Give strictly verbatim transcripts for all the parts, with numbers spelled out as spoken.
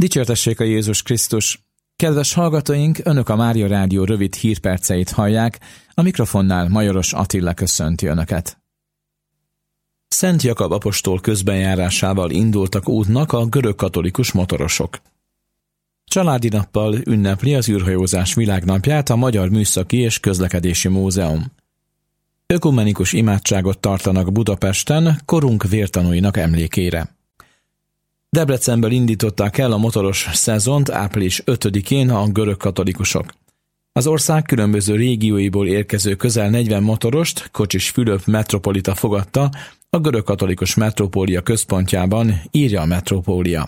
Dicsértessék a Jézus Krisztus! Kedves hallgatóink, Önök a Mária Rádió rövid hírperceit hallják, a mikrofonnál Majoros Attila köszönti Önöket. Szent Jakab apostol közbenjárásával indultak útnak a görögkatolikus motorosok. Családi nappal ünnepli az űrhajózás világnapját a Magyar Műszaki és Közlekedési Múzeum. Ökumenikus imádságot tartanak Budapesten korunk vértanúinak emlékére. Debrecenből indították el a motoros szezont április ötödikén a görögkatolikusok. Az ország különböző régióiból érkező közel negyven motorost Kocsis Fülöp metropolita fogadta a görögkatolikus metrópólia központjában, írja a metrópólia.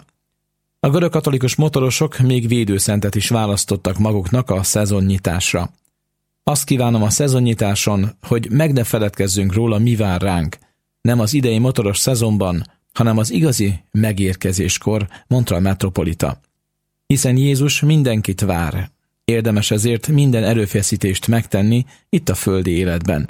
A görögkatolikus motorosok még védőszentet is választottak maguknak a szezonnyitásra. Azt kívánom a szezonnyitáson, hogy meg ne feledkezzünk róla, mi vár ránk, nem az idei motoros szezonban, hanem az igazi megérkezéskor, mondta a metropolita. Hiszen Jézus mindenkit vár. Érdemes ezért minden erőfeszítést megtenni itt a földi életben.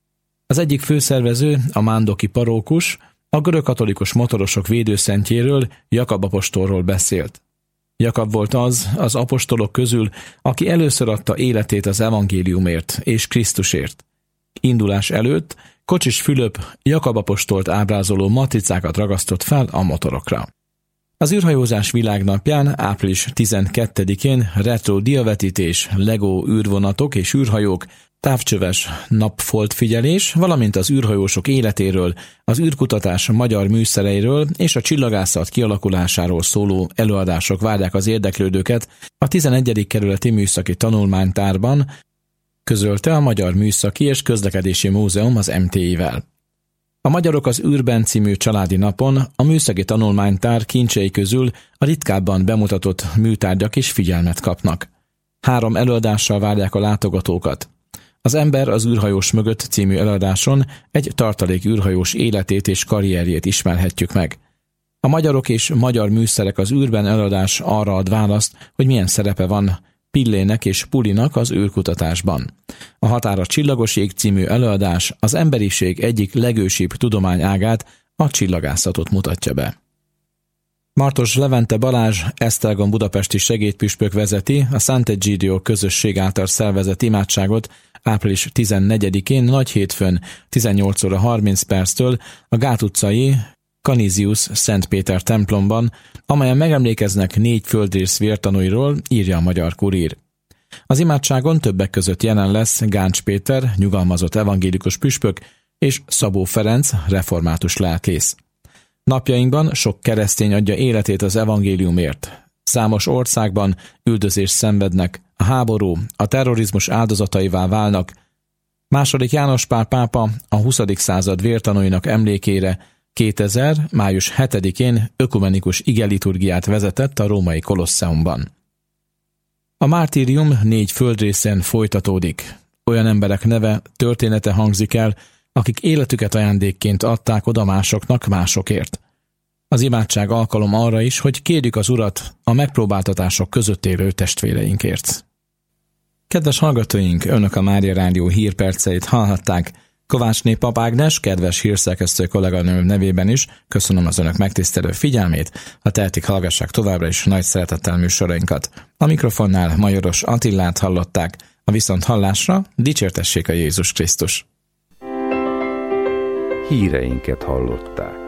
Az egyik főszervező, a mándoki parókus, a görögkatolikus motorosok védőszentjéről, Jakab apostolról beszélt. Jakab volt az, az apostolok közül, aki először adta életét az evangéliumért és Krisztusért. Indulás előtt Kocsis Fülöp Jakab apostolt ábrázoló matricákat ragasztott fel a motorokra. Az űrhajózás világnapján április tizenkettedikén retro diavetítés, Lego űrvonatok és űrhajók, távcsöves napfoltfigyelés, valamint az űrhajósok életéről, az űrkutatás magyar műszereiről és a csillagászat kialakulásáról szóló előadások várják az érdeklődőket a tizenegyedik kerületi műszaki tanulmánytárban, közölte a Magyar Műszaki és Közlekedési Múzeum az em té i-vel. A Magyarok az űrben című családi napon a műszaki tanulmánytár kincsei közül a ritkábban bemutatott műtárgyak is figyelmet kapnak. Három előadással várják a látogatókat. Az Ember az űrhajós mögött című előadáson egy tartalék űrhajós életét és karrierjét ismerhetjük meg. A Magyarok és magyar műszerek az űrben előadás arra ad választ, hogy milyen szerepe van Pillének és Pulinak az űrkutatásban. A Határ a csillagos ég című előadás az emberiség egyik legősibb tudományágát, a csillagászatot mutatja be. Martos Levente Balázs, Esztergom budapesti segédpüspök vezeti a Sant'Egidio közösség által szervezett imádságot április tizennegyedikén nagyhétfőn tizennyolc óra harminc perctől a Gát utcai Canisius Szent Péter templomban, amelyen megemlékeznek négy földrész vértanúiról, írja a Magyar Kurír. Az imádságon többek között jelen lesz Gáncs Péter, nyugalmazott evangélikus püspök, és Szabó Ferenc, református lelkész. Napjainkban sok keresztény adja életét az evangéliumért. Számos országban üldözést szenvednek, a háború, a terrorizmus áldozataivá válnak. Második János Pál pápa a huszadik század vértanúinak emlékére kétezer. május hetedikén ökumenikus igeliturgiát vezetett a római Kolosseumban. A mártírium négy földrészen folytatódik. Olyan emberek neve, története hangzik el, akik életüket ajándékként adták oda másoknak másokért. Az imádság alkalom arra is, hogy kérjük az Urat a megpróbáltatások között élő testvéreinkért. Kedves hallgatóink, Önök a Mária Rádió hírperceit hallhatták. Kovácsné Pap Ágnes, kedves hírszerkesztő kolléganőm nevében is köszönöm az Önök megtisztelő figyelmét, ha tehetik, hallgassák továbbra is nagy szeretettel műsorainkat. A mikrofonnál Majoros Attilát hallották, a viszonthallásra dicsértessék a Jézus Krisztus. Híreinket hallották.